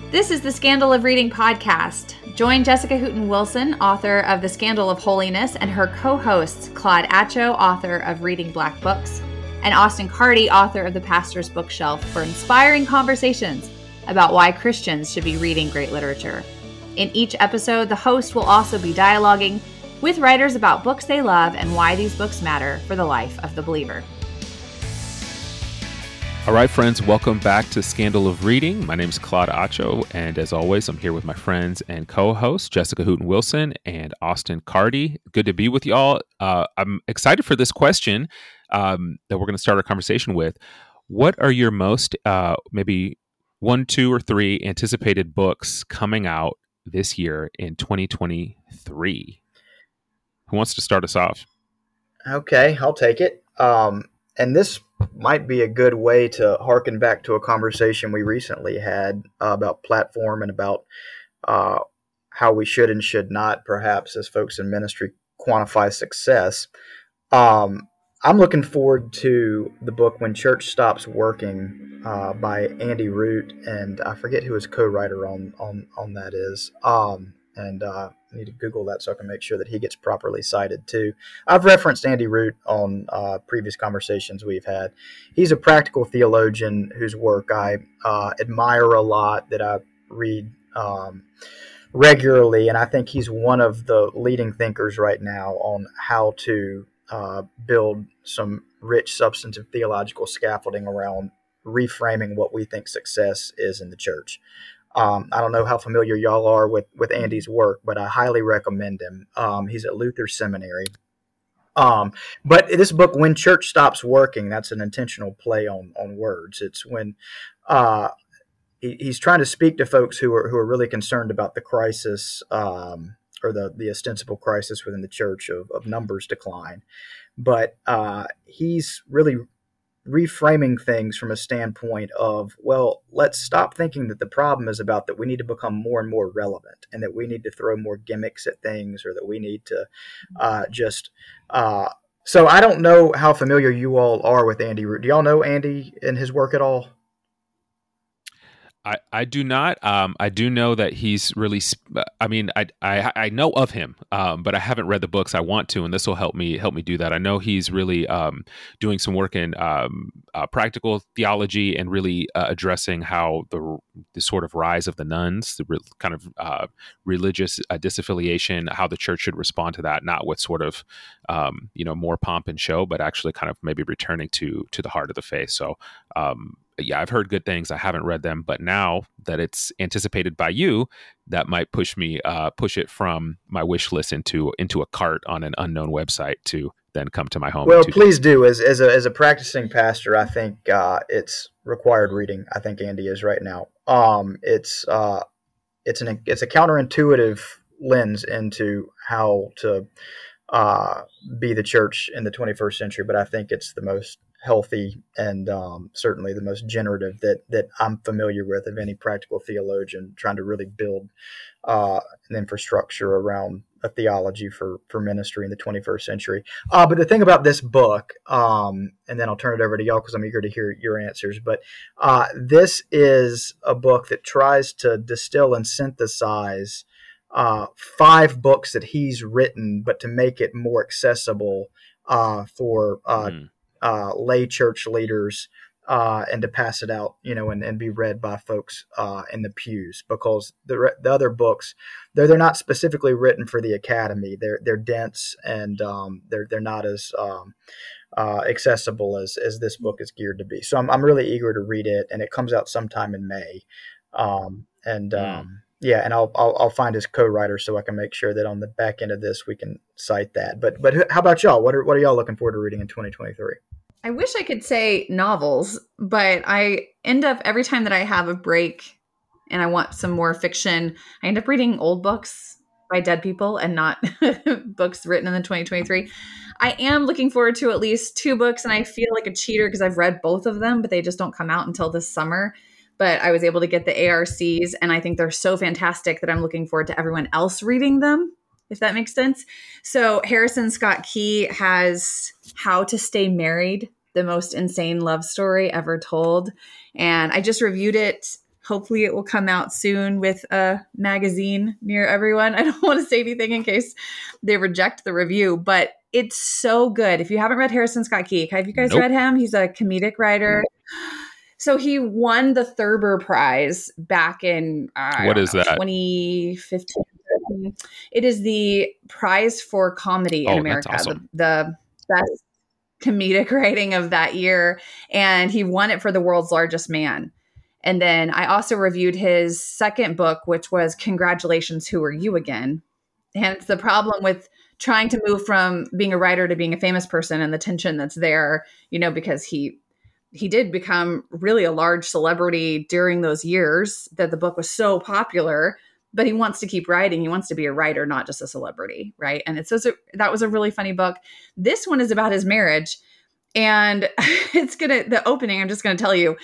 This is the Scandal of Reading podcast. Join Jessica Hooten Wilson, author of The Scandal of Holiness, and her co-hosts, Claude Atcho, author of Reading Black Books, and Austin Carty, author of The Pastor's Bookshelf, for inspiring conversations about why Christians should be reading great literature. In each episode, the host will also be dialoguing with writers about books they love and why these books matter for the life of the believer. All right, friends, welcome back to Scandal of Reading. My name is Claude Atcho, and as always, I'm here with my friends and co-hosts, Jessica Hooten Wilson and Austin Carty. Good to be with y'all. I'm excited for this question that we're going to start our conversation with. What are your most, maybe 1, 2, or 3 anticipated books coming out this year in 2023? Who wants to start us off? Okay, I'll take it. And this might be a good way to harken back to a conversation we recently had about platform and about how we should and should not, perhaps, as folks in ministry, quantify success. I'm looking forward to the book When Church Stops Working by Andy Root, and I forget who his co-writer on that is. I need to Google that so I can make sure that he gets properly cited too. I've referenced Andy Root on previous conversations we've had. He's a practical theologian whose work I admire a lot, that I read regularly, and I think he's one of the leading thinkers right now on how to build some rich, substantive theological scaffolding around reframing what we think success is in the church. I don't know how familiar y'all are with Andy's work, but I highly recommend him. He's at Luther Seminary. But this book, When Church Stops Working, that's an intentional play on words. It's when he's trying to speak to folks who are really concerned about the crisis or the ostensible crisis within the church of numbers decline. But he's really reframing things from a standpoint of, well, let's stop thinking that the problem is about that we need to become more and more relevant and that we need to throw more gimmicks at things, or that we need to so I don't know how familiar you all are with Andy Root. Do y'all know Andy and his work at all? I do not. I do know that he's really. I know of him, but I haven't read the books. I want to, and this will help me do that. I know he's really doing some work in practical theology and really addressing how the sort of rise of the nuns, the kind of religious disaffiliation, how the church should respond to that, not with sort of more pomp and show, but actually kind of maybe returning to the heart of the faith. So. Yeah, I've heard good things. I haven't read them, but now that it's anticipated by you, that might push it from my wish list into a cart on an unknown website to then come to my home. Well, please do. As a practicing pastor, I think it's required reading. I think Andy is right now. It's a counterintuitive lens into how to be the church in the 21st century, but I think it's the most healthy and certainly the most generative that I'm familiar with of any practical theologian trying to really build an infrastructure around a theology for ministry in the 21st century. But the thing about this book, and then I'll turn it over to y'all because I'm eager to hear your answers, but this is a book that tries to distill and synthesize 5 books that he's written, but to make it more accessible for lay church leaders and to pass it out, and be read by folks in the pews, because the other books, they're not specifically written for the academy. They're dense and they're not as accessible as this book is geared to be. So I'm really eager to read it, and it comes out sometime in May. Yeah, and I'll find his co-writer so I can make sure that on the back end of this we can cite that. But how about y'all? What are y'all looking forward to reading in 2023? I wish I could say novels, but I end up, every time that I have a break and I want some more fiction, I end up reading old books by dead people and not books written in the 2023. I am looking forward to at least 2 books, and I feel like a cheater because I've read both of them, but they just don't come out until this summer. But I was able to get the ARCs, and I think they're so fantastic that I'm looking forward to everyone else reading them, if that makes sense. So Harrison Scott Key has How to Stay Married, the most insane love story ever told. And I just reviewed it Hopefully it will come out soon with a magazine near everyone. I don't want to say anything in case they reject the review, but it's so good. If you haven't read Harrison Scott Key, have you guys Nope. read him? He's a comedic writer. So he won the Thurber Prize back in What is that? 2015. It is the prize for comedy in America, that's awesome. the best comedic writing of that year. And he won it for The World's Largest Man. And then I also reviewed his second book, which was Congratulations, Who Are You Again? And it's the problem with trying to move from being a writer to being a famous person and the tension that's there, because he did become really a large celebrity during those years that the book was so popular, but he wants to keep writing. He wants to be a writer, not just a celebrity. Right. And that was a really funny book. This one is about his marriage, and the opening, I'm just going to tell you,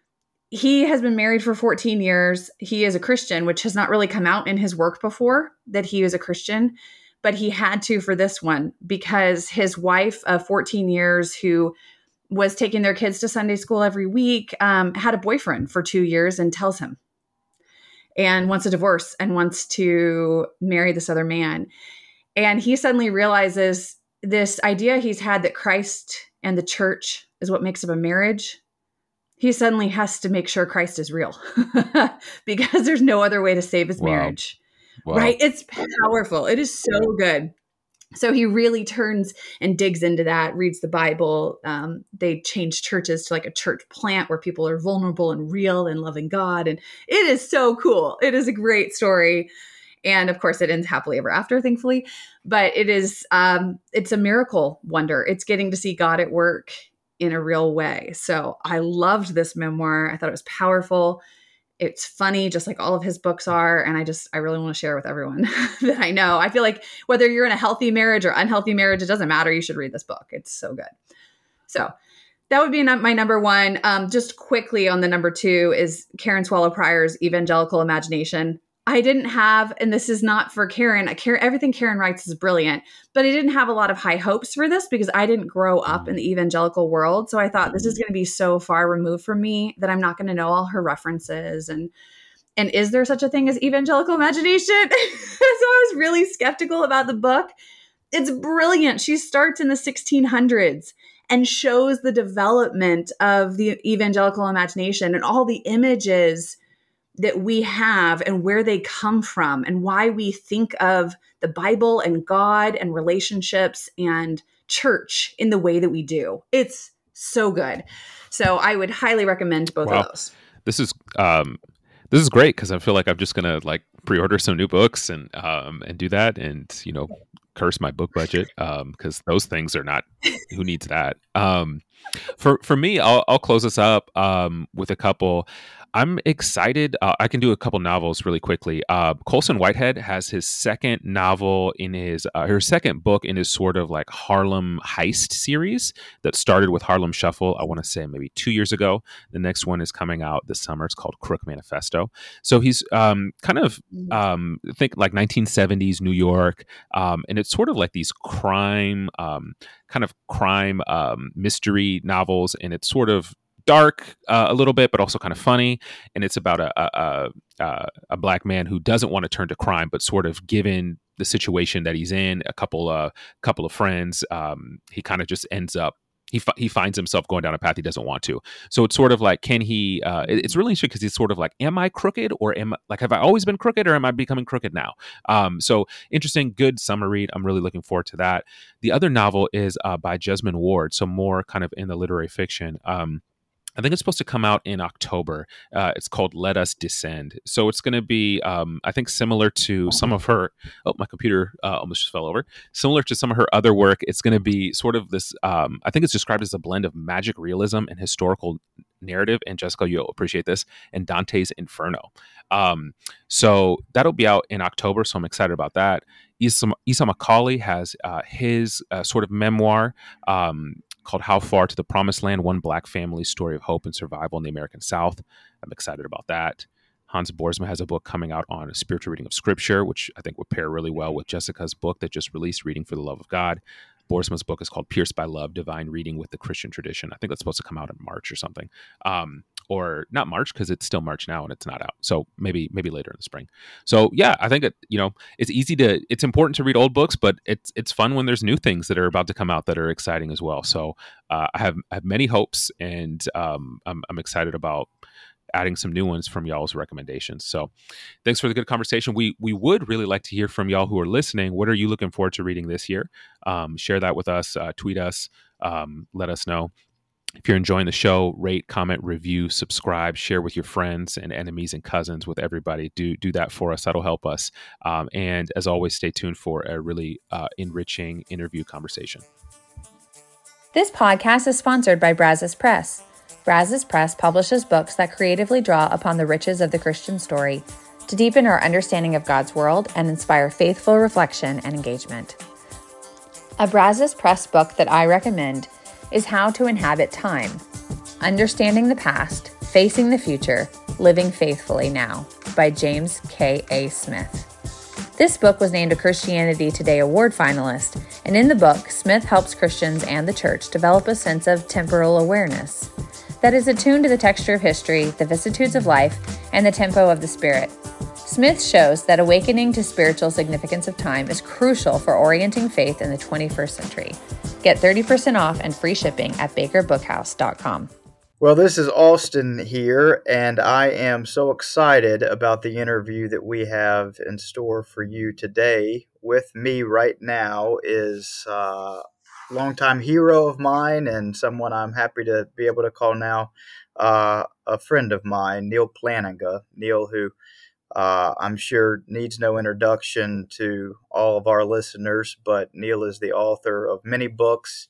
he has been married for 14 years. He is a Christian, which has not really come out in his work before that he was a Christian, but he had to for this one because his wife of 14 years, who was taking their kids to Sunday school every week, had a boyfriend for 2 years and tells him, and wants a divorce and wants to marry this other man. And he suddenly realizes this idea he's had that Christ and the church is what makes up a marriage. He suddenly has to make sure Christ is real because there's no other way to save his marriage. Wow. Right? It's powerful. It is so good. So he really turns and digs into that, reads the Bible. They changed churches to like a church plant where people are vulnerable and real and loving God. And it is so cool. It is a great story. And of course it ends happily ever after, thankfully, but it's a miracle wonder. It's getting to see God at work in a real way. So I loved this memoir. I thought it was powerful. It's funny, just like all of his books are. And I really want to share with everyone that I know. I feel like whether you're in a healthy marriage or unhealthy marriage, it doesn't matter. You should read this book. It's so good. So that would be my number one. Just quickly on the number two is Karen Swallow Prior's Evangelical Imagination. I didn't have, and this is not for Karen, everything Karen writes is brilliant, but I didn't have a lot of high hopes for this because I didn't grow up in the evangelical world. So I thought this is going to be so far removed from me that I'm not going to know all her references. And is there such a thing as evangelical imagination? So I was really skeptical about the book. It's brilliant. She starts in the 1600s and shows the development of the evangelical imagination and all the images that we have and where they come from and why we think of the Bible and God and relationships and church in the way that we do. It's so good. So I would highly recommend both of those. This is great because I feel like I'm just gonna like pre-order some new books and do that and curse my book budget because those things are not. Who needs that? For me, I'll close this up with a couple. I'm excited. I can do a couple novels really quickly. Colson Whitehead has his second novel in her second book in his sort of like Harlem heist series that started with Harlem Shuffle, I want to say maybe 2 years ago. The next one is coming out this summer. It's called Crook Manifesto. So he's kind of think like 1970s New York. And it's sort of like these crime mystery novels. And it's sort of dark a little bit, but also kind of funny. And it's about a black man who doesn't want to turn to crime, but sort of given the situation that he's in, a couple of friends, he kind of just ends up. He finds himself going down a path he doesn't want to. So it's sort of like, can he? It's really interesting because he's sort of like, am I crooked, or have I always been crooked, or am I becoming crooked now? So interesting, good summer read. I'm really looking forward to that. The other novel is by Jesmyn Ward, so more kind of in the literary fiction. I think it's supposed to come out in October. It's called Let Us Descend. So it's going to be, I think, similar to some of her. Oh, my computer almost just fell over. Similar to some of her other work. It's going to be sort of this. I think it's described as a blend of magic realism and historical narrative. And Jessica, you'll appreciate this. And Dante's Inferno. So that'll be out in October. So I'm excited about that. Isa Macaulay has his sort of memoir. Called How Far to the Promised Land, One Black Family's Story of Hope and Survival in the American South. I'm excited about that. Hans Boersma has a book coming out on a spiritual reading of Scripture, which I think would pair really well with Jessica's book that just released, Reading for the Love of God. Boersma's book is called Pierced by Love, Divine Reading with the Christian Tradition. I think that's supposed to come out in March or something. or not March, because it's still March now and it's not out. So maybe later in the spring. So yeah, I think it's important to read old books, but it's fun when there's new things that are about to come out that are exciting as well. So I have many hopes, and I'm excited about adding some new ones from y'all's recommendations. So thanks for the good conversation. We would really like to hear from y'all who are listening. What are you looking forward to reading this year? Share that with us, tweet us, let us know. If you're enjoying the show, rate, comment, review, subscribe, share with your friends and enemies and cousins, with everybody. Do that for us. That'll help us. And as always, stay tuned for a really enriching interview conversation. This podcast is sponsored by Brazos Press. Brazos Press publishes books that creatively draw upon the riches of the Christian story to deepen our understanding of God's world and inspire faithful reflection and engagement. A Brazos Press book that I recommend is How to Inhabit Time: Understanding the Past, Facing the Future, Living Faithfully Now by James K.A. Smith. This book was named a Christianity Today Award finalist, and in the book, Smith helps Christians and the church develop a sense of temporal awareness that is attuned to the texture of history, the vicissitudes of life, and the tempo of the Spirit. Smith shows that awakening to spiritual significance of time is crucial for orienting faith in the 21st century. Get 30% off and free shipping at bakerbookhouse.com. Well, this is Austin here, and I am so excited about the interview that we have in store for you today. With me right now is a longtime hero of mine and someone I'm happy to be able to call now a friend of mine, Neil Plantinga. Neil, who I'm sure needs no introduction to all of our listeners, but Neil is the author of many books.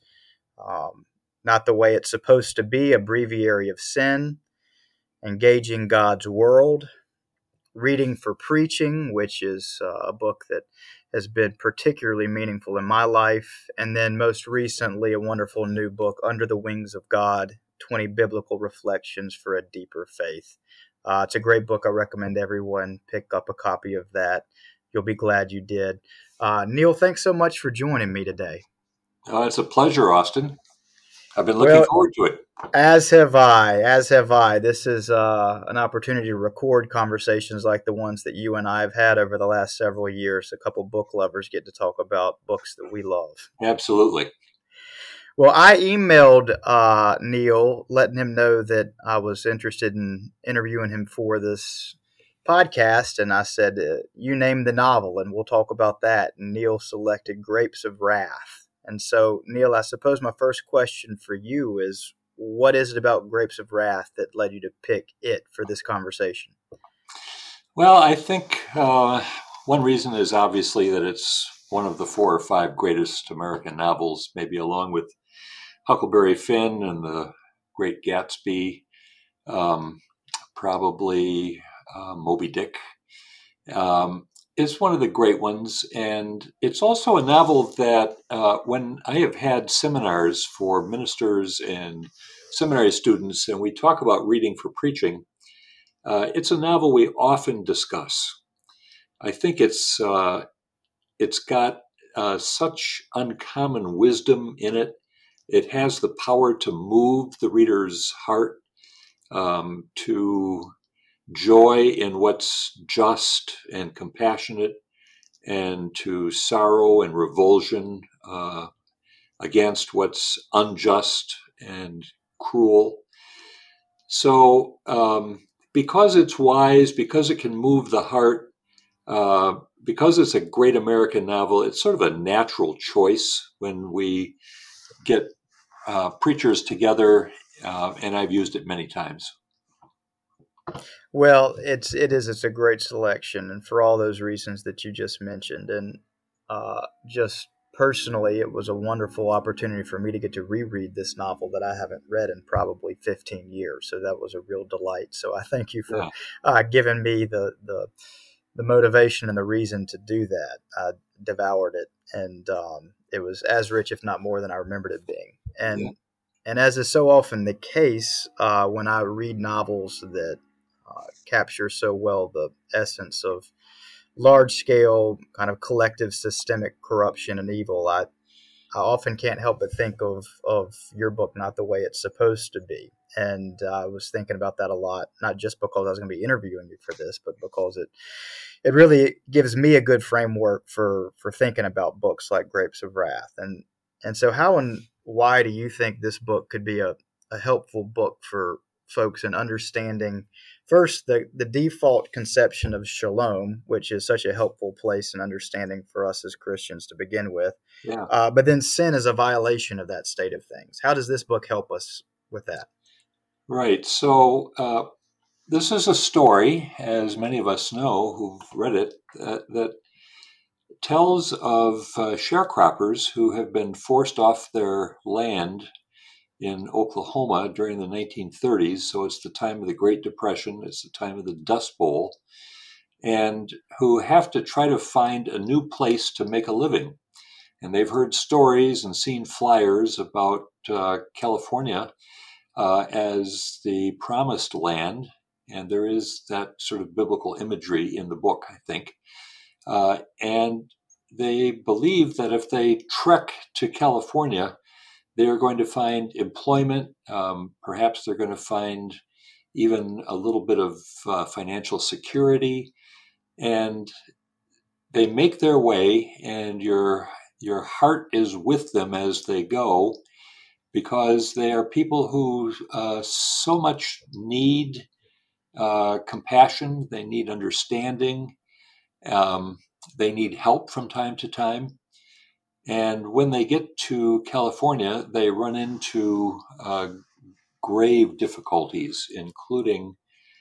Not the Way It's Supposed to Be, A Breviary of Sin, Engaging God's World, Reading for Preaching, which is a book that has been particularly meaningful in my life, and then most recently a wonderful new book, Under the Wings of God, 20 Biblical Reflections for a Deeper Faith. It's a great book. I recommend everyone pick up a copy of that. You'll be glad you did. Neil, thanks so much for joining me today. It's a pleasure, Austin. I've been looking forward to it. As have I. This is an opportunity to record conversations like the ones that you and I have had over the last several years. A couple book lovers get to talk about books that we love. Absolutely. Well, I emailed Neil, letting him know that I was interested in interviewing him for this podcast, and I said, you name the novel, and we'll talk about that. And Neil selected Grapes of Wrath. And so, Neil, I suppose my first question for you is, what is it about Grapes of Wrath that led you to pick it for this conversation? Well, I think one reason is obviously that it's one of the 4 or 5 greatest American novels, maybe along with Huckleberry Finn and The Great Gatsby, probably Moby Dick. Is one of the great ones, and it's also a novel that when I have had seminars for ministers and seminary students, and we talk about reading for preaching, it's a novel we often discuss. I think it's got such uncommon wisdom in it. It has the power to move the reader's heart, to joy in what's just and compassionate, and to sorrow and revulsion against what's unjust and cruel. So because it's wise, because it can move the heart, because it's a great American novel, it's sort of a natural choice when we get preachers together, and I've used it many times. Well, it's a great selection, and for all those reasons that you just mentioned, and just personally, it was a wonderful opportunity for me to get to reread this novel that I haven't read in probably 15 years. So that was a real delight. So I thank you for giving me the motivation and the reason to do that. I devoured it, and it was as rich, if not more, than I remembered it being. And as is so often the case, when I read novels that capture so well the essence of large-scale kind of collective systemic corruption and evil, I often can't help but think of your book, Not the Way It's Supposed to Be. And I was thinking about that a lot, not just because I was going to be interviewing you for this, but because it really gives me a good framework for thinking about books like Grapes of Wrath. And so how and why do you think this book could be a helpful book for folks in understanding first the default conception of shalom, which is such a helpful place in understanding for us as Christians to begin with, Yeah. but then sin is a violation of that state of things. How does this book help us with that? Right. So this is a story, as many of us know who've read it, that tells of sharecroppers who have been forced off their land in Oklahoma during the 1930s. So it's the time of the Great Depression, it's the time of the Dust Bowl, and who have to try to find a new place to make a living. And they've heard stories and seen flyers about California as the promised land. And there is that sort of biblical imagery in the book, I think. And they believe that if they trek to California, they are going to find employment. Perhaps they're going to find even a little bit of financial security. And they make their way, and your heart is with them as they go, because they are people who so much need compassion. They need understanding. They need help from time to time. And when they get to California, they run into grave difficulties, including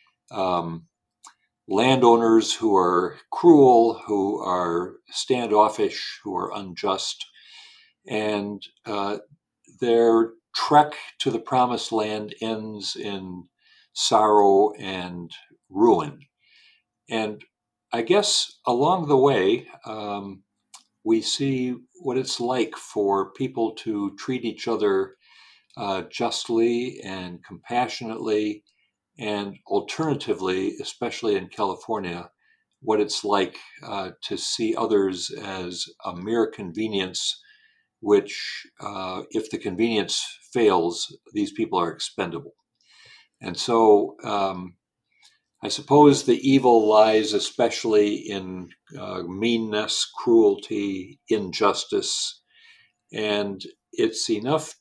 landowners who are cruel, who are standoffish, who are unjust. And their trek to the promised land ends in sorrow and ruin. And I guess along the way, we see what it's like for people to treat each other justly and compassionately, and alternatively, especially in California, what it's like to see others as a mere convenience, which, if the convenience fails, these people are expendable. And so I suppose the evil lies especially in meanness, cruelty, injustice, and it's enough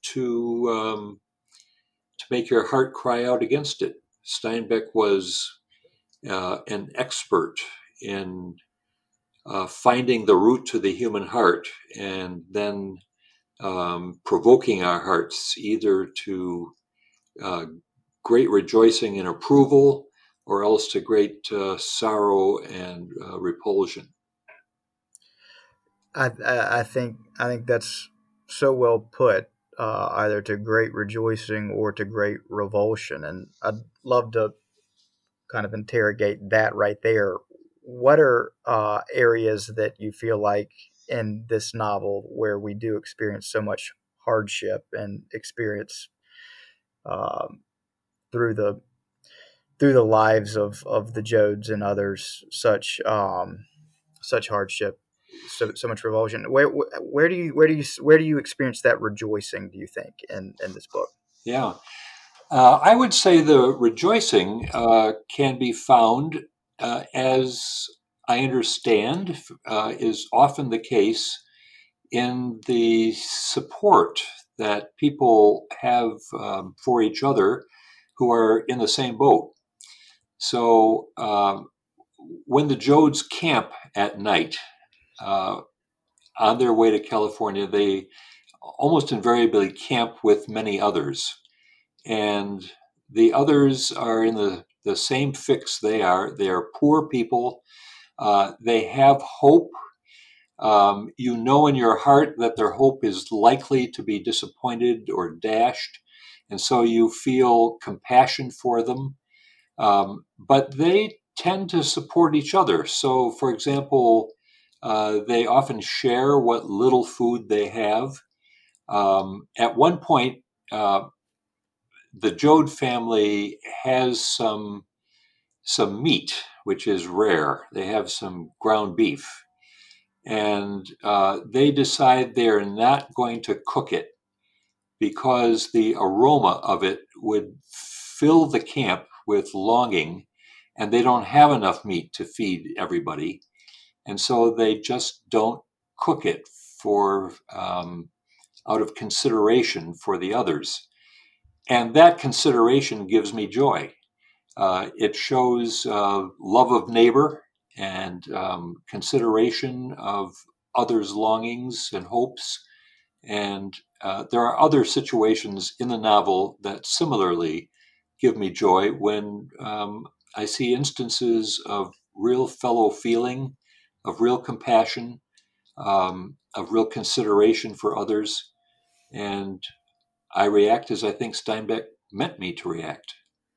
to make your heart cry out against it. Steinbeck was an expert in finding the root to the human heart, and then provoking our hearts either to uh, great rejoicing and approval, or else to great sorrow and repulsion. I think that's so well put, either to great rejoicing or to great revulsion. And I'd love to kind of interrogate that right there. What are areas that you feel like in this novel where we do experience so much hardship and experience um, through the lives of the Joads and others such hardship, so much revulsion? Where do you experience that rejoicing, do you think, in this book? Yeah. I would say the rejoicing can be found, as I understand, is often the case in the support that people have for each other who are in the same boat. So when the Joads camp at night uh, on their way to California, they almost invariably camp with many others. And the others are in the same fix they are. They are poor people. They have hope. You know in your heart that their hope is likely to be disappointed or dashed. And so you feel compassion for them. But they tend to support each other. So, for example, they often share what little food they have. At one point, the Joad family has some meat, which is rare. They have some ground beef, and they decide they are not going to cook it because the aroma of it would fill the camp with longing, and they don't have enough meat to feed everybody. And so they just don't cook it for out of consideration for the others. And that consideration gives me joy. It shows love of neighbor and consideration of others' longings and hopes. And there are other situations in the novel that similarly give me joy when I see instances of real fellow feeling, of real compassion, of real consideration for others. And I react as I think Steinbeck meant me to react.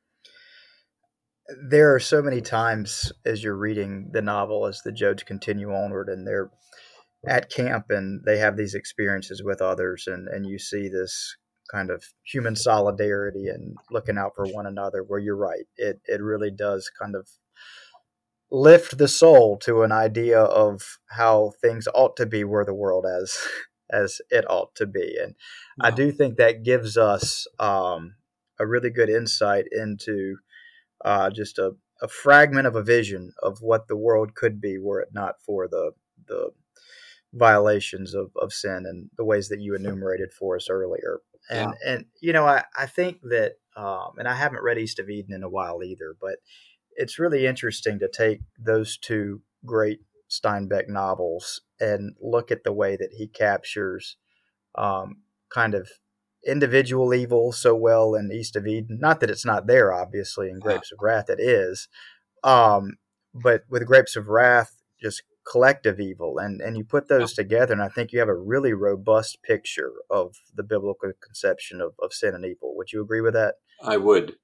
There are so many times as you're reading the novel, as the Jodes continue onward, and they're at camp and they have these experiences with others, and you see this kind of human solidarity and looking out for one another, where you're right, it really does kind of lift the soul to an idea of how things ought to be where the world as it ought to be. And I do think that gives us a really good insight into just a fragment of a vision of what the world could be were it not for the violations of sin and the ways that you enumerated for us earlier. And you know, I think that and I haven't read East of Eden in a while either, but it's really interesting to take those two great Steinbeck novels and look at the way that he captures kind of individual evil so well in East of Eden. Not that it's not there, obviously, in Grapes of Wrath it is. But with Grapes of Wrath, just collective evil. And you put those together, and I think you have a really robust picture of the biblical conception of sin and evil. Would you agree with that? I would.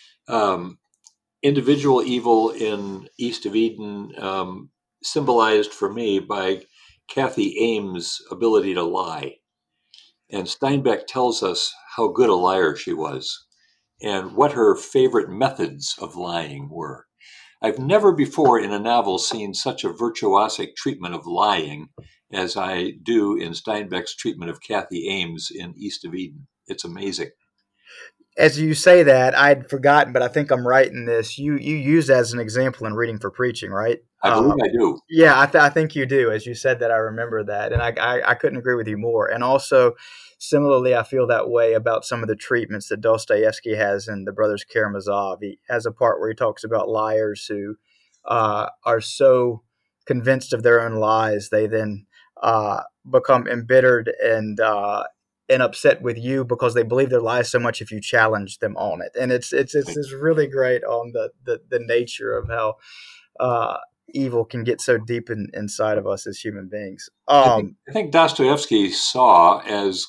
Individual evil in East of Eden symbolized for me by Kathy Ames' ability to lie. And Steinbeck tells us how good a liar she was and what her favorite methods of lying were. I've never before in a novel seen such a virtuosic treatment of lying as I do in Steinbeck's treatment of Kathy Ames in East of Eden. It's amazing. As you say that, I'd forgotten, but I think I'm right in this. You use that as an example in Reading for Preaching, right? I believe I do. Yeah, I think you do. As you said that, I remember that. And I couldn't agree with you more. And also, similarly, I feel that way about some of the treatments that Dostoevsky has in The Brothers Karamazov. He has a part where he talks about liars who are so convinced of their own lies, they then become embittered and upset with you because they believe their lies so much if you challenge them on it. And it's really great on the nature of how evil can get so deep inside of us as human beings. I think Dostoevsky saw, as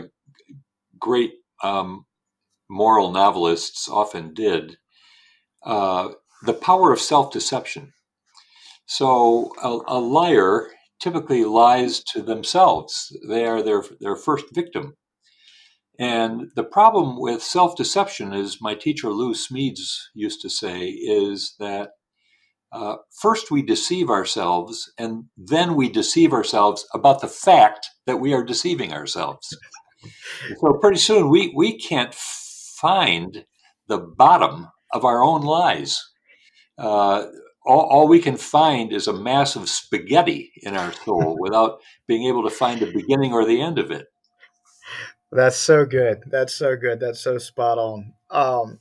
great moral novelists often did, the power of self-deception. So a liar typically lies to themselves. They are their first victim. And the problem with self-deception, as my teacher Lou Smeeds used to say, is that first we deceive ourselves, and then we deceive ourselves about the fact that we are deceiving ourselves. So pretty soon we can't find the bottom of our own lies. All we can find is a mass of spaghetti in our soul without being able to find the beginning or the end of it. That's so good. That's so good. That's so spot on.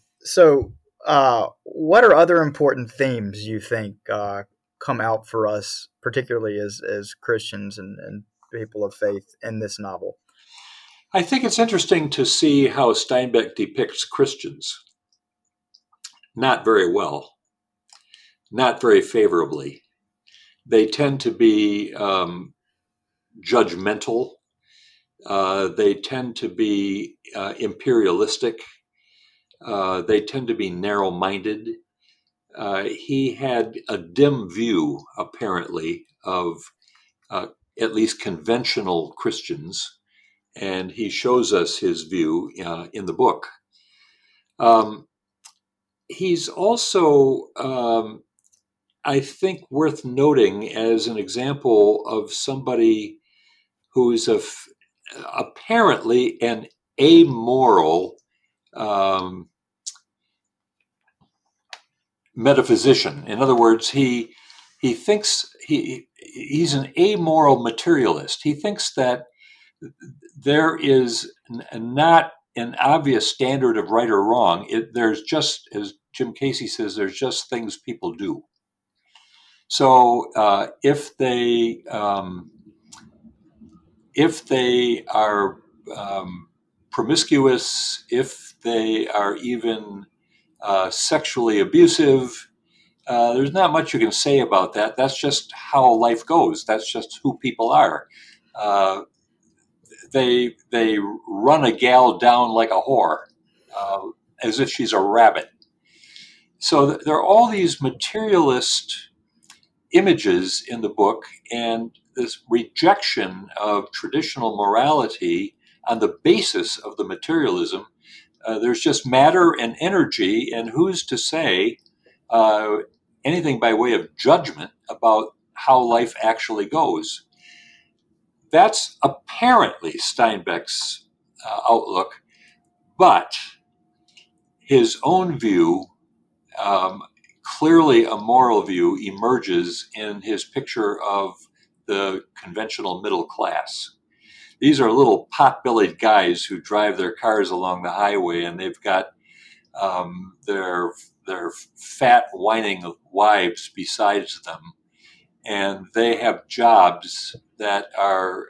What are other important themes you think come out for us, particularly as Christians and people of faith in this novel? I think it's interesting to see how Steinbeck depicts Christians. Not very well. Not very favorably. They tend to be judgmental. They tend to be imperialistic. They tend to be narrow-minded. He had a dim view, apparently, of at least conventional Christians, and he shows us his view in the book. He's also I think worth noting as an example of somebody who is apparently an amoral um, metaphysician. In other words, he thinks he's an amoral materialist. He thinks that there is not an obvious standard of right or wrong. There's just, as Jim Casey says, there's just things people do. So if they are promiscuous, if they are even sexually abusive, there's not much you can say about that. That's just how life goes. That's just who people are. Uh, they run a gal down like a whore, uh, as if she's a rabbit. So there are all these materialist images in the book, and this rejection of traditional morality on the basis of the materialism. There's just matter and energy, and who's to say uh, anything by way of judgment about how life actually goes? That's apparently Steinbeck's outlook, but his own view, um, clearly a moral view, emerges in his picture of the conventional middle class. These are little pot-bellied guys who drive their cars along the highway, and they've got their fat, whining wives besides them, and they have jobs that are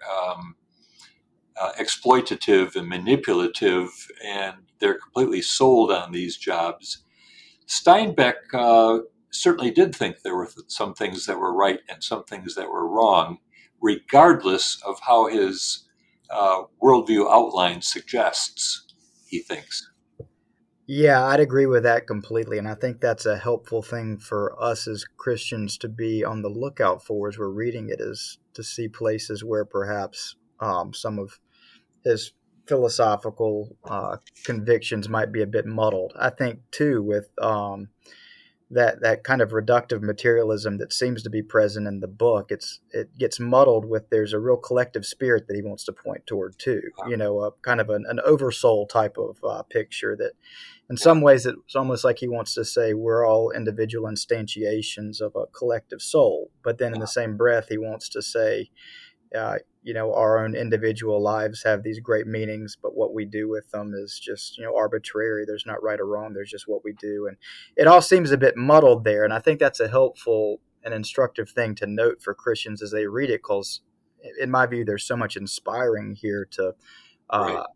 exploitative and manipulative, and they're completely sold on these jobs. Steinbeck certainly did think there were some things that were right and some things that were wrong, regardless of how his worldview outline suggests, he thinks. Yeah, I'd agree with that completely. And I think that's a helpful thing for us as Christians to be on the lookout for as we're reading it, is to see places where perhaps some of his philosophical convictions might be a bit muddled. I think, too, with that kind of reductive materialism that seems to be present in the book, it gets muddled with, there's a real collective spirit that he wants to point toward too. A kind of an oversoul type of picture that, in some ways, it's almost like he wants to say we're all individual instantiations of a collective soul. But then in the same breath, he wants to say, our own individual lives have these great meanings, but what we do with them is just, arbitrary. There's not right or wrong. There's just what we do. And it all seems a bit muddled there. And I think that's a helpful and instructive thing to note for Christians as they read it, because in my view, there's so much inspiring here to Right.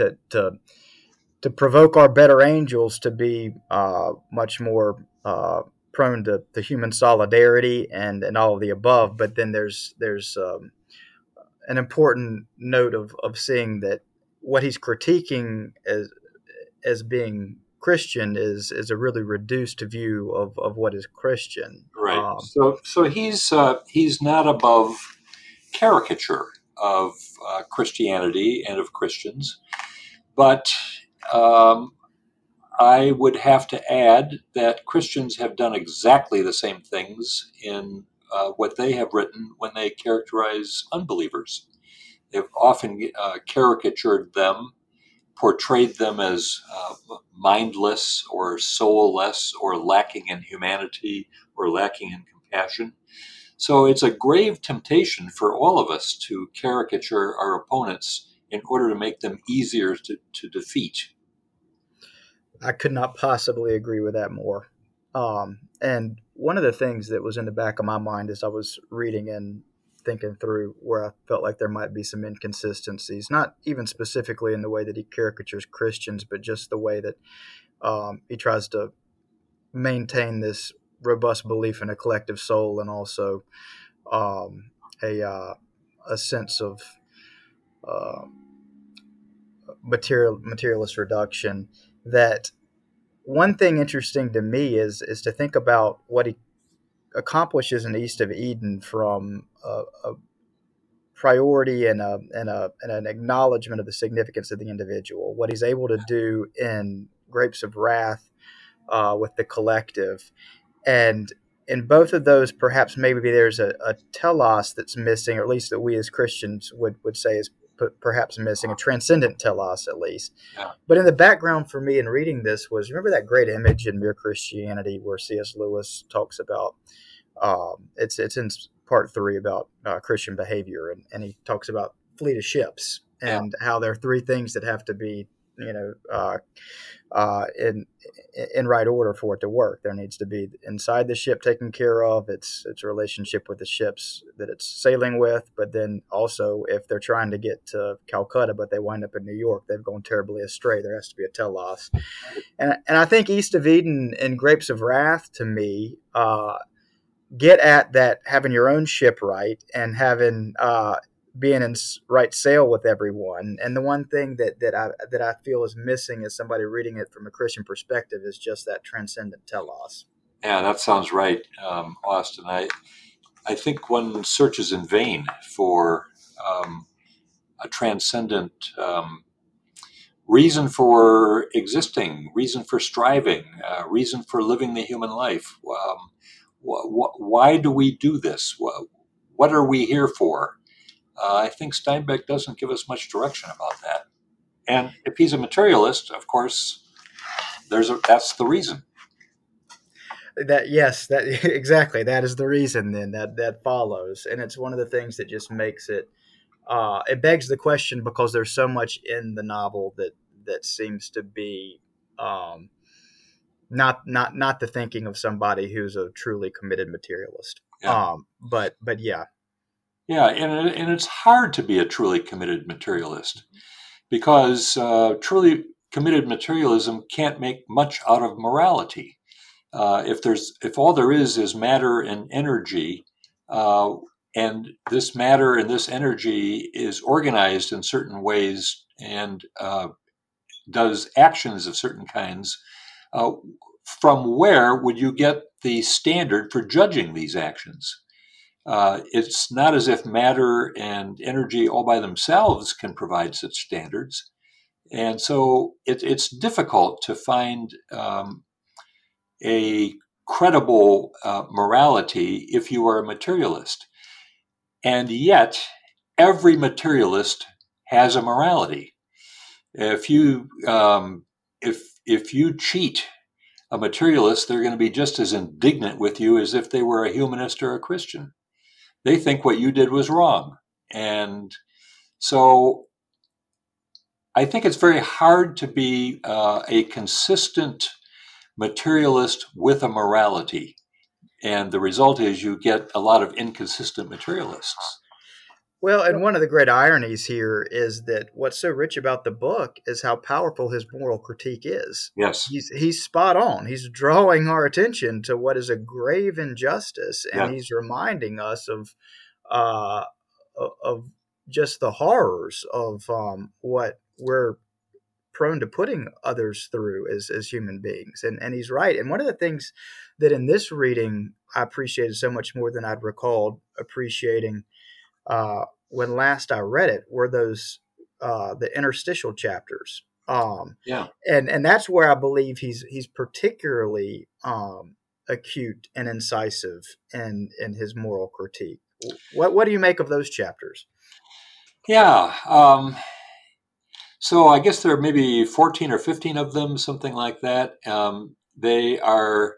to provoke our better angels to be much more prone to human solidarity and all of the above. But then there's an important note of seeing that what he's critiquing as being Christian is a really reduced view of what is Christian. Right. So he's not above caricature of Christianity and of Christians, but um, I would have to add that Christians have done exactly the same things in what they have written when they characterize unbelievers. They've often caricatured them, portrayed them as mindless or soulless or lacking in humanity or lacking in compassion. So it's a grave temptation for all of us to caricature our opponents in order to make them easier to defeat. I could not possibly agree with that more. And one of the things that was in the back of my mind as I was reading and thinking through where I felt like there might be some inconsistencies, not even specifically in the way that he caricatures Christians, but just the way that he tries to maintain this robust belief in a collective soul, and also um, a sense of uh, materialist reduction. That one thing interesting to me is to think about what he accomplishes in East of Eden from a priority and an acknowledgement of the significance of the individual. What he's able to do in Grapes of Wrath with the collective, and in both of those, perhaps maybe there's a telos that's missing, or at least that we as Christians would say is perhaps missing, a transcendent telos at least. Yeah. But in the background for me in reading this was, remember that great image in Mere Christianity where C.S. Lewis talks about, it's in part 3 about Christian behavior, and he talks about fleet of ships and how there are 3 things that have to be, in right order for it to work. There needs to be inside the ship taken care of, its relationship with the ships that it's sailing with, but then also if they're trying to get to Calcutta but they wind up in New York, they've gone terribly astray. There has to be a telos. And I think East of Eden and Grapes of Wrath, to me, get at that, having your own ship right and having being in right sail with everyone. And the one thing that I feel is missing as somebody reading it from a Christian perspective is just that transcendent telos. Yeah, that sounds right, Austin. I think one searches in vain for a transcendent reason for existing, reason for striving, reason for living the human life. Why do we do this? What are we here for? I think Steinbeck doesn't give us much direction about that. And if he's a materialist, of course, that's the reason. That exactly. That is the reason then that follows. And it's one of the things that just makes it, it begs the question, because there's so much in the novel that seems to be not the thinking of somebody who's a truly committed materialist. Yeah. But yeah. Yeah, and it's hard to be a truly committed materialist because truly committed materialism can't make much out of morality. If all there is matter and energy, and this matter and this energy is organized in certain ways and does actions of certain kinds, from where would you get the standard for judging these actions? It's not as if matter and energy all by themselves can provide such standards. And so it's difficult to find a credible morality if you are a materialist. And yet, every materialist has a morality. If you cheat a materialist, they're going to be just as indignant with you as if they were a humanist or a Christian. They think what you did was wrong. And so I think it's very hard to be a consistent materialist with a morality. And the result is you get a lot of inconsistent materialists. Well, and one of the great ironies here is that what's so rich about the book is how powerful his moral critique is. Yes. He's spot on. He's drawing our attention to what is a grave injustice, and he's reminding us of just the horrors of what we're prone to putting others through as human beings. And he's right. And one of the things that in this reading I appreciated so much more than I'd recalled appreciating when last I read it were those the interstitial chapters. And that's where I believe he's particularly acute and incisive in his moral critique. What do you make of those chapters? Yeah. So I guess there are maybe 14 or 15 of them, something like that. They are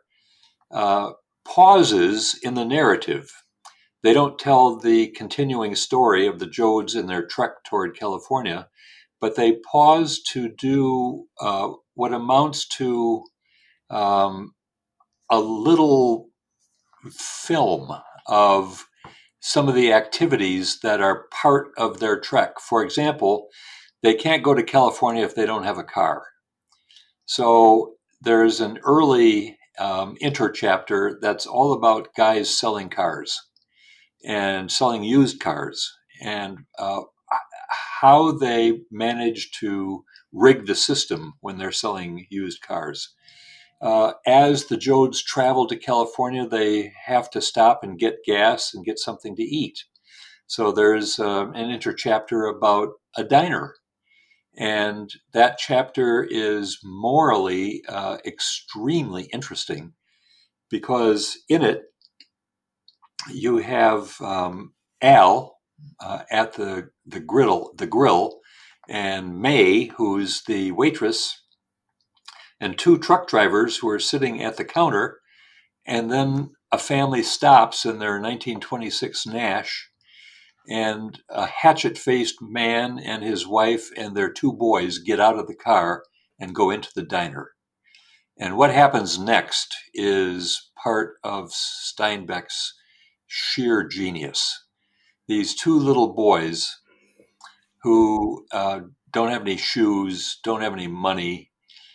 pauses in the narrative. They don't tell the continuing story of the Joads in their trek toward California, but they pause to do what amounts to a little film of some of the activities that are part of their trek. For example, they can't go to California if they don't have a car. So there's an early interchapter that's all about guys selling cars and selling used cars and how they manage to rig the system when they're selling used cars. As the Joads travel to California, they have to stop and get gas and get something to eat. So there's an interchapter about a diner. And that chapter is morally extremely interesting because in it, you have Al, at the grill, and May, who's the waitress, and two truck drivers who are sitting at the counter, and then a family stops in their 1926 Nash, and a hatchet-faced man and his wife and their two boys get out of the car and go into the diner. And what happens next is part of Steinbeck's sheer genius. These two little boys who don't have any shoes, don't have any money,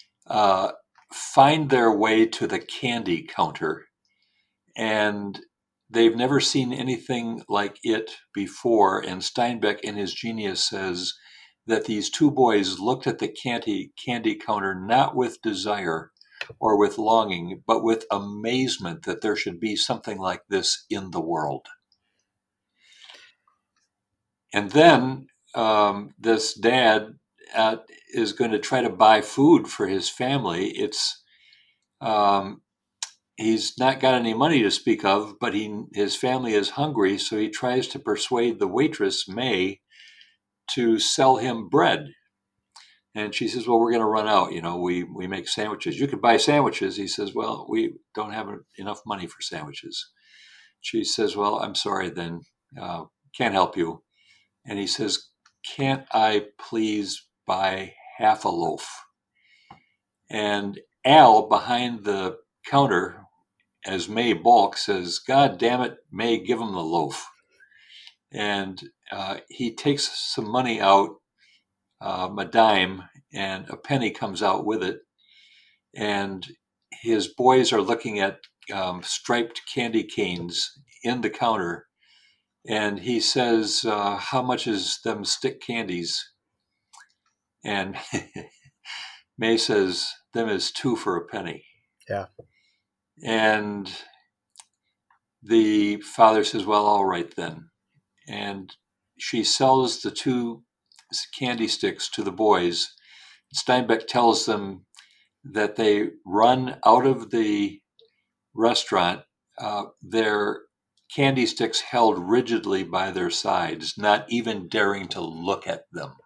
find their way to the candy counter, and they've never seen anything like it before. And Steinbeck, in his genius, says that these two boys looked at the candy counter not with desire or with longing, but with amazement that there should be something like this in the world. And then this dad is going to try to buy food for his family. He's not got any money to speak of, but his family is hungry, so he tries to persuade the waitress, May, to sell him bread. And she says, well, we're going to run out. We make sandwiches. You could buy sandwiches. He says, well, we don't have enough money for sandwiches. She says, well, I'm sorry then. Can't help you. And he says, can't I please buy half a loaf? And Al, behind the counter, as May balks, says, God damn it, May, give him the loaf. And he takes some money out, a dime, and a penny comes out with it. And his boys are looking at striped candy canes in the counter. And he says, how much is them stick candies? And May says, them is 2 for a penny. Yeah. And the father says, well, all right then. And she sells the 2 candy sticks to the boys. Steinbeck tells them that they run out of the restaurant, their candy sticks held rigidly by their sides, not even daring to look at them.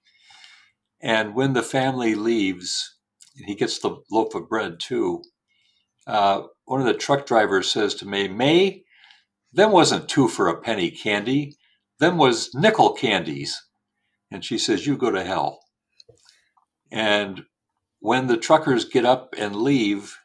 And when the family leaves, he gets the loaf of bread too. One of the truck drivers says to May, them wasn't 2 for a penny candy, them was nickel candies. And she says, you go to hell. And when the truckers get up and leave,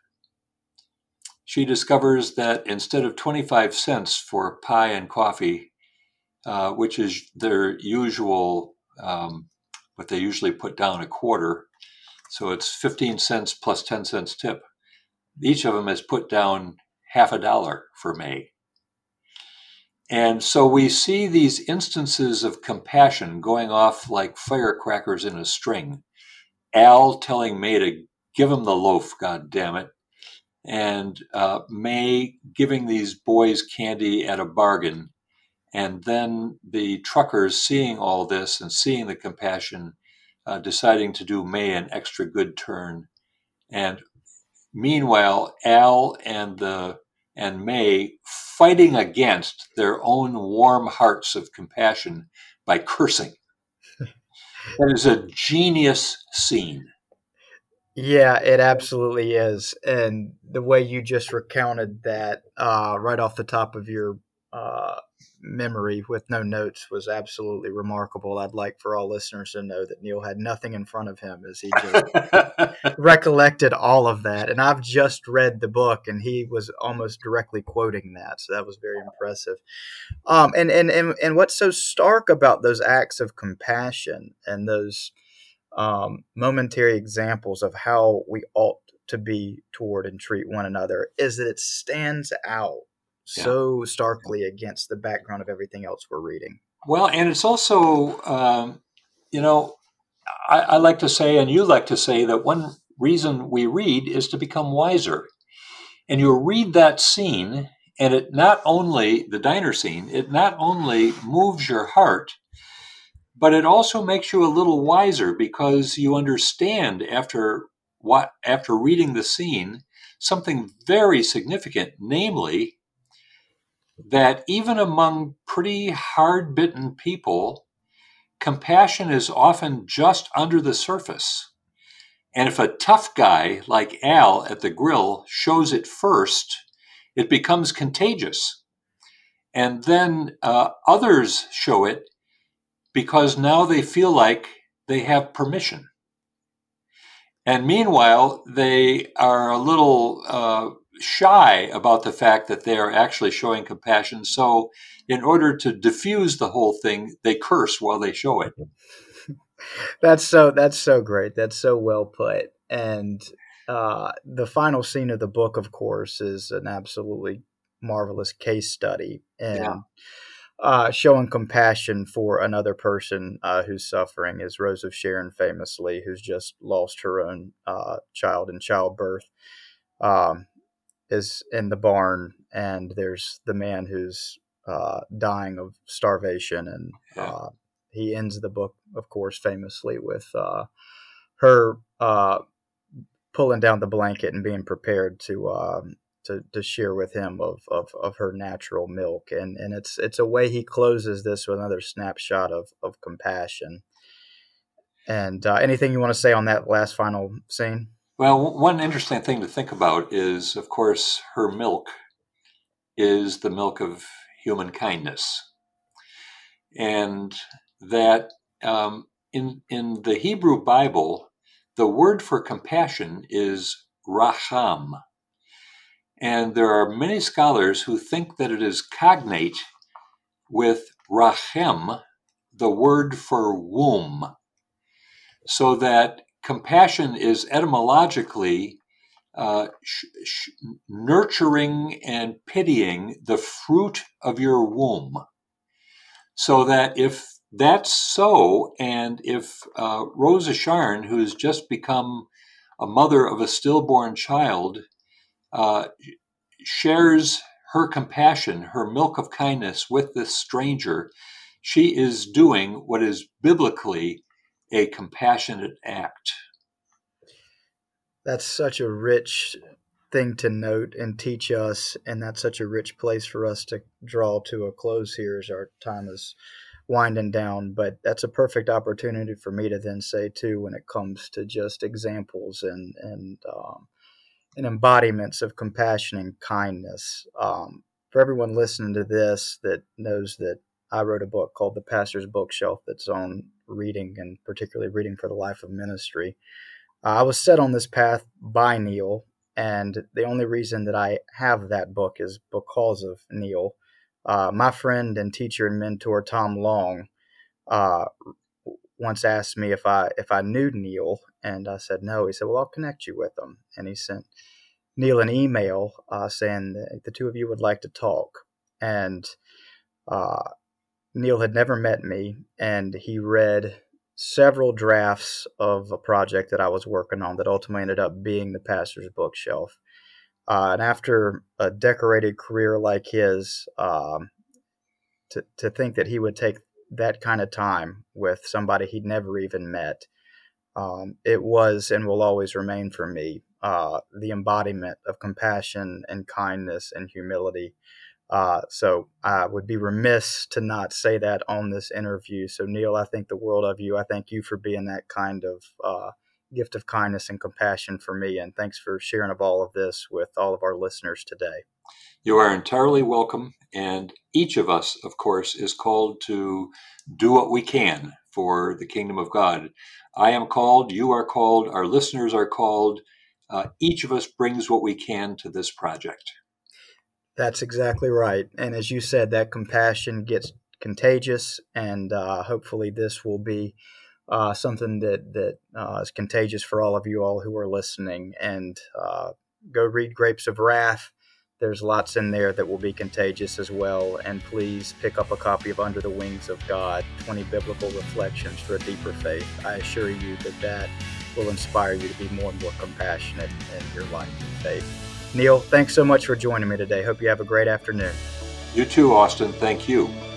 she discovers that instead of 25 cents for pie and coffee, which is their usual, what they usually put down, a quarter, so it's 15 cents plus 10 cents tip, each of them has put down $50 for May. And so we see these instances of compassion going off like firecrackers in a string. Al telling May to give him the loaf, God damn it. And May giving these boys candy at a bargain. And then the truckers seeing all this and seeing the compassion, deciding to do May an extra good turn. And meanwhile, Al and May fighting against their own warm hearts of compassion by cursing. That is a genius scene. Yeah, it absolutely is. And the way you just recounted that right off the top of your memory with no notes was absolutely remarkable. I'd like for all listeners to know that Neil had nothing in front of him as he just recollected all of that. And I've just read the book, and he was almost directly quoting that. So that was very impressive. And what's so stark about those acts of compassion and those momentary examples of how we ought to be toward and treat one another is that it stands out so starkly against the background of everything else we're reading. Well, and it's also, I like to say, and you like to say, that one reason we read is to become wiser. And you read that scene, and it not only, the diner scene, it not only moves your heart, but it also makes you a little wiser, because you understand after reading the scene something very significant, namely that even among pretty hard-bitten people, compassion is often just under the surface. And if a tough guy like Al at the grill shows it first, it becomes contagious. And then others show it because now they feel like they have permission. And meanwhile, they are a little shy about the fact that they are actually showing compassion. So in order to diffuse the whole thing, they curse while they show it. That's so great. That's so well put. And the final scene of the book, of course, is an absolutely marvelous case study in showing compassion for another person who's suffering, as Rose of Sharon famously, who's just lost her own child in childbirth, is in the barn, and there's the man who's dying of starvation, and he ends the book, of course, famously with her pulling down the blanket and being prepared to share with him of her natural milk, and it's a way he closes this with another snapshot of compassion. And anything you want to say on that last final scene? Well, one interesting thing to think about is, of course, her milk is the milk of human kindness, and that in the Hebrew Bible, the word for compassion is racham. And there are many scholars who think that it is cognate with rachem, the word for womb, so that compassion is etymologically nurturing and pitying the fruit of your womb. So that if that's so, and if Rose of Sharon, who's just become a mother of a stillborn child, shares her compassion, her milk of kindness with this stranger, she is doing what is biblically a compassionate act. That's such a rich thing to note and teach us, and that's such a rich place for us to draw to a close here as our time is winding down. But that's a perfect opportunity for me to then say too, when it comes to just examples and embodiments of compassion and kindness. For everyone listening to this that knows that I wrote a book called The Pastor's Bookshelf that's on reading, and particularly reading for the life of ministry. I was set on this path by Neil, and the only reason that I have that book is because of Neil. My friend and teacher and mentor Tom Long once asked me if I knew Neil, and I said no. He said, "Well, I'll connect you with him," and he sent Neil an email saying that the two of you would like to talk. And Neil had never met me, and he read several drafts of a project that I was working on that ultimately ended up being The Pastor's Bookshelf. And after a decorated career like his, to think that he would take that kind of time with somebody he'd never even met, it was and will always remain for me the embodiment of compassion and kindness and humility. So I would be remiss to not say that on this interview. So Neil, I think the world of you. I thank you for being that kind of gift of kindness and compassion for me. And thanks for sharing of all of this with all of our listeners today. You are entirely welcome. And each of us, of course, is called to do what we can for the kingdom of God. I am called, you are called, our listeners are called. Each of us brings what we can to this project. That's exactly right. And as you said, that compassion gets contagious, and hopefully this will be something that is contagious for all of you all who are listening. And go read Grapes of Wrath. There's lots in there that will be contagious as well. And please pick up a copy of Under the Wings of God, 20 Biblical Reflections for a Deeper Faith. I assure you that will inspire you to be more and more compassionate in your life and faith. Neil, thanks so much for joining me today. Hope you have a great afternoon. You too, Austin. Thank you.